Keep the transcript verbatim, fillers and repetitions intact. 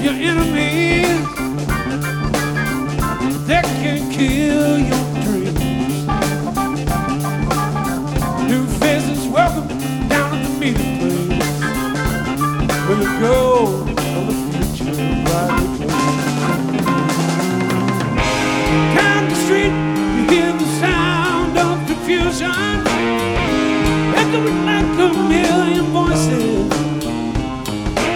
your enemies, that can kill your dreams. New faces welcome down at the meeting place. Where the gold